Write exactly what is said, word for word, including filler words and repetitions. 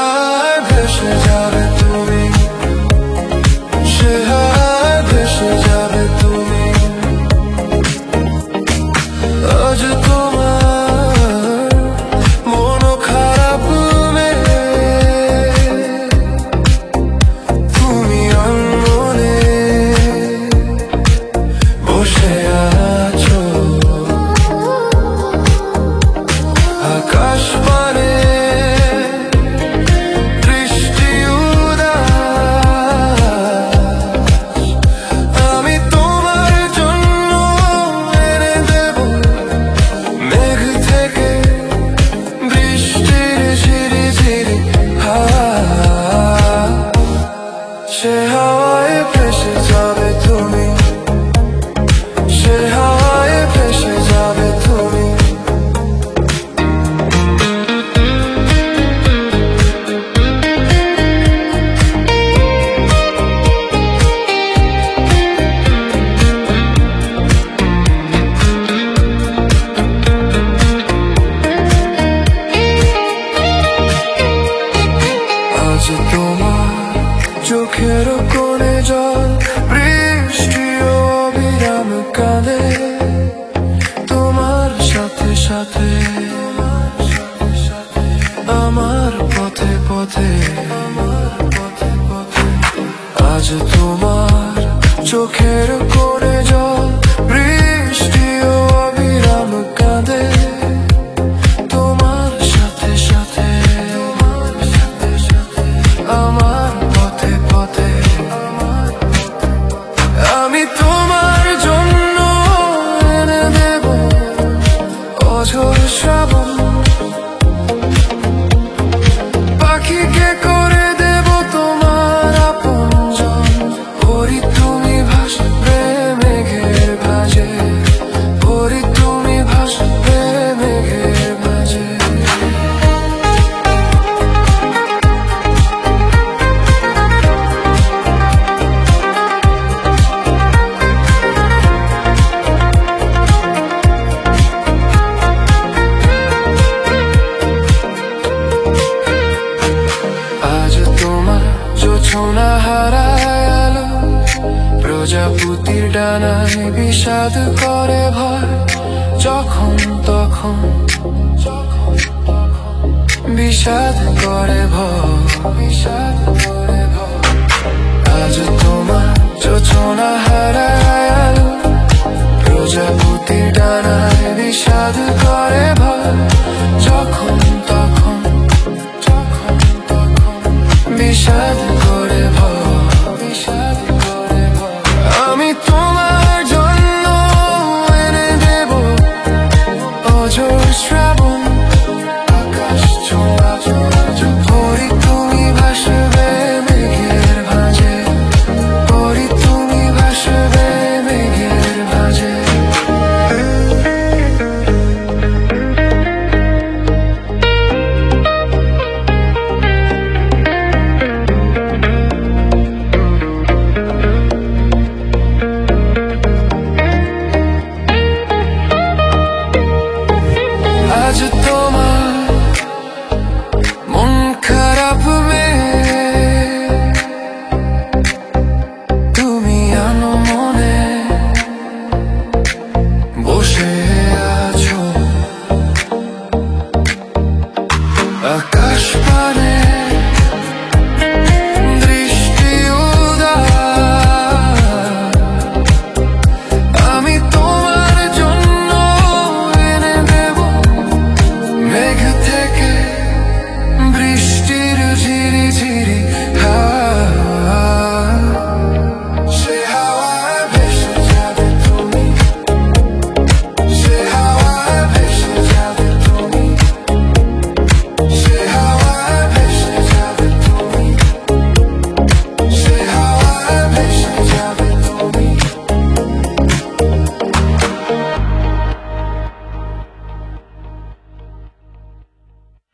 হাওয়ায় ভেসে যাবে তুমি, সে হাওয়ায় ভেসে যাবে তুমি। আজ তোমার মন খারাপ মেলে তুমি আনমনে বসে আছো আকাশ পানে বৃষ্টি উদাস। আমি তোমার জন্য এনে দেব মেঘ থেকে বৃষ্টির ঝিরি ঝিরি হাওয়া। সে হাওয়ায় ভেসে যাবে তুমি, সে হাওয়ায় ভেসে যাবে তুমি। আজ তোমার চোখের কোণে জল, বৃষ্টি অবিরাম কাঁদে তোমার সাথে সাথে আমার পথে পথে। আজ তোমার চোখের কোণে জল, বৃষ্টি অবিরাম কাঁদে তোমার সাথে সাথে আমার পথে পথে। আমি তোমার জন্য এনে দেব অঝোর শ্রাবণ, পাখিকে করে দেব তোমার আপনজন। পরি তুমি ভাসবে মেঘের ভাঁজে, পরি তুমি ভাসবে মেঘের ভাঁজে। আজ তোমার জোছনা হারায় আলো, প্রজাপতির ডানায় বিষাদ করে ভয়। যখন তখন বিষাদ করে ভয়, বিষাদ করে ভয়। আজ তোমার জোছনা হারায় আলো, প্রজাপতির ডানায় বিষাদ করে ভয়। যখন তখন বিষাদ